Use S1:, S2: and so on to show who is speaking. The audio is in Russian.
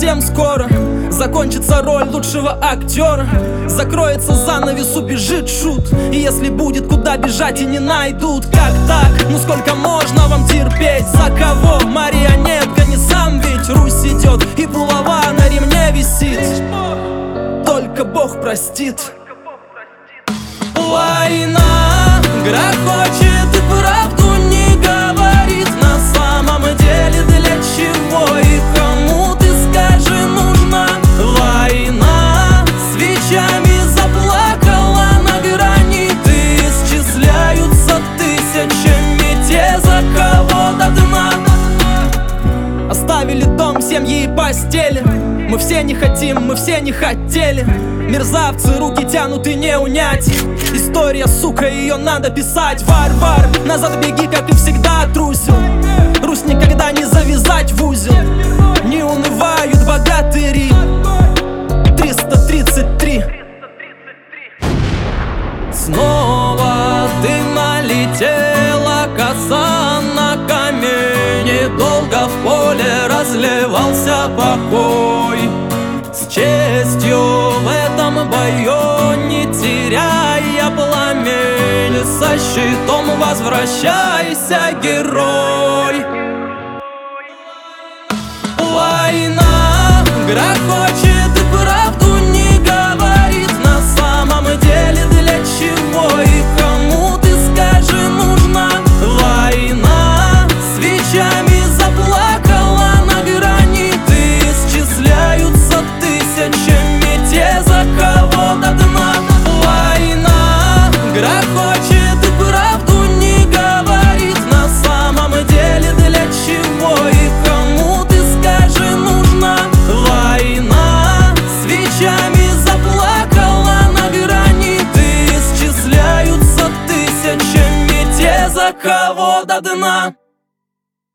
S1: совсем скоро закончится роль лучшего актера. Закроется занавес, убежит шут. И если будет куда бежать и не найдут, как так? Ну сколько можно вам терпеть? За кого? Марионетка, не сам ведь. Русь идет и булава на ремне висит. Только Бог простит. Война грохочет и правду не говорит. На самом деле для чего и кому, ты скажи, нужна война? Свечами заплакала на граниты, исчисляются тысячами те, за кого до дна. Оставили дом, семьи и постели. Мы все не хотим, мы все не хотели. Мерзавцы, руки тянут и не унять. История, сука, ее надо писать. Варвар, назад беги, как и всегда трусил. Русь никогда не завязать в узел. Не унывают богатыри. 333. Снова ты налетела, коса на камень. Долго в поле разливался покой. С честью в этом бою, не теряя пламень, со щитом возвращайся, герой. Война грохочет и правду не говорит. На самом деле для чего и кому, ты скажи, нужна война? Свечами заплакала на граниты, исчисляются тысячами те, за кого до дна. Война грохочет и правду не говорит. На самом деле для чего и кому, ты скажи, нужна война? Свечами заплакала на граниты, исчисляются тысячами те, за кого до дна.